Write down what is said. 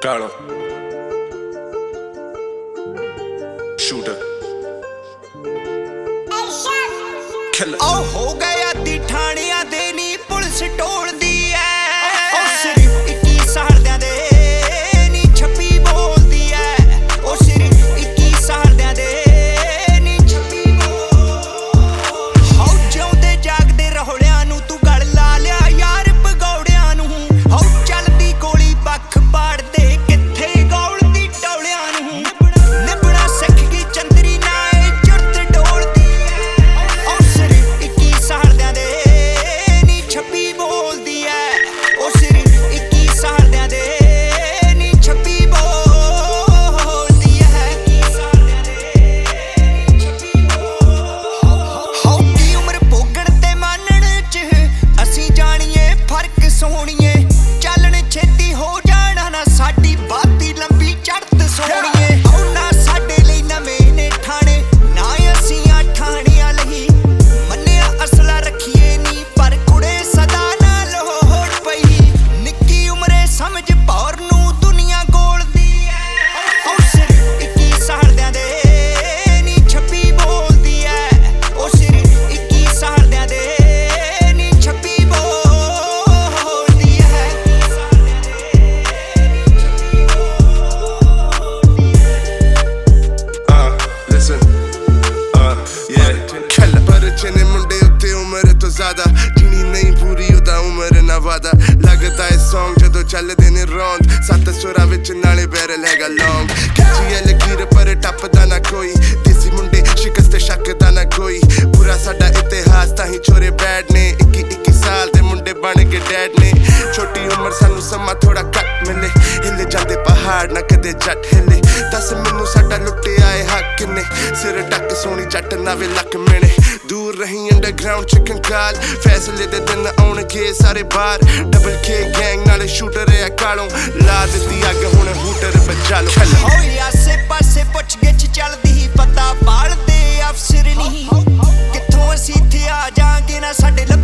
ਕਾਲੋ shooter ਕਿਲ ਉਹ ਹੋ ਗਿਆ ਦੀ ਠਾਣਿਆਂ ਦੇ ਨੀ ਪੁਲਿਸ ਟੋਲਦੀ ਐ ਉਹ ਸਿਰਫ 21 ਸਾਲ ਦੇ ਨੀ ਛੱਪੀ ਬੋਲਦੀ ਐ ਉਹ ਸਿਰਫ 21 ਸਾਲ ਦੇ ਨੀ ਛੱਪੀ ਹੋ ਜਿਉਂਦੇ ਜਾਗਦੇ ਰੋਲਿਆਂ ਨੂੰ ਤੂੰ ਗਲ ਲਾ ਲਿਆ ਯਾਰ ਭਗੌੜਿਆਂ ਨੂੰ ਹੋ ਚੱਲਦੀ ਗੋਲੀ ਬੱਖ ਪਾੜਦੇ ਕਿੱਥੇ ਗੋਲਦੀ ਟੌਲਿਆਂ ਨੂੰ ਨਿਬਣਾ ਸਿੱਖ ਗਈ ਚੰਦਰੀ ਨਾ ਇਹ ਜੁਰਤ ਡੋਲਦੀ ਐ ਉਹ ਸਿਰਫ 21 ਸਾਲ ਦੇ ਨੀ ਛੱਪੀ ਬੋਲਦੀ ਐ ਉਹ ਸਿਰਫ 21 ਸਾਲ ਦੇ ਨੀ ਛੱਪੀ ਬੋਲਦੀ ਐ 21 ਸਾਲ ਦੇ ਨੀ ਛੱਪੀ ਹੋ ਕੀ ਉਮਰ ਭੋਗਣ ਤੇ ਮਾਨਣ ਚ ਅਸੀਂ ਜਾਣੀਏ ਫਰਕ ਸੋਹਣੀਏ ਚੱਲਣ ਛੇਤੀ ਹੋ ਜਾਣਾ ਨਾ ਸਾਡੀ ਬਾਤੀ ਲੰਬੀ ਚੜ੍ਹਤ ਸੋਹਣੀਏ ਨਾ ਸਾਡੇ ਲਈ ਨਵੇਂ ਨੇ ਠਾਣੇ ਨਾ ਅਸੀਂ ਆ ਠਾਣਿਆਂ ਲਈ ਮੰਨਿਆ ਅਸਲਾ ਰੱਖੀਏ ਨੀ ਪਰ ਕੁੜੇ ਸਦਾ ਨਾ ਲੋੜ ਪਈ ਨਿੱਕੀ ਉਮਰੇ ਸਮਝ ਭੌਰ ਨੂੰ ਦੁਨੀਆ ਗੋਲਦੀ ਐ ਉਹ ਸਿਰਫ 21 ਸਾਲ ਦੇ ਨੀ ਛੱਪੀ ਬੋਲਦੀ ਐ ਉਹ ਸਿਰਫ 21 ਸਾਲ ਦੇ ਨੀ ਛੱਪੀ ਬੋਲਦੀ ਐ 21 ਸਾਲ ਦੇ ਨੀ ਛੱਪੀ ਬੋਲਦੀ ਐ listen yeah kill पर चने मुंडे उत्ते उम्र तो ज्यादा जीनी नहीं पूरी उदा उम्र ना वादा लगता है सॉन्ग जदों चलदे ने रौंद सत्त सुरां विच नाले बैरल हैगा लॉन्ग खिच्ची है लकीर पर टपदा ना कोई देसी मुंडे शिकस्त शकदा ना कोई पूरा साडा इतिहास ताही छोरे बैड ने 21 साल दे मुंडे बन के डैड ने छोटी उम्र सानू समा थोड़ा घट मिले हिले जांदे पहाड़ ना कदे जट हिले दस मैनू साडा लुट्टिया है हक किन्ने सिर ढक सोनी जट नावे लक मेने दूर रही अंडरग्राउंड च कंकाल फैसले दे दिन आउणगे सारे बाहर डबल के गैंग नाले शूटर है कालों ला दित्ती अग हुण हूटर बचा लो ਹੋਈ ਆਸੇ ਪਾਸੇ ਪੁੱਛ ਗਿੱਛ ਚੱਲਦੀ ਪਤਾ ਬਾਲਦੇ ਅਫਸਰ ਨਹੀਂ ਕਿੱਥੋਂ ਅਸੀਂ ਇੱਥੇ ਆ ਜਾਾਂਗੇ ਨਾ ਸਾਡੇ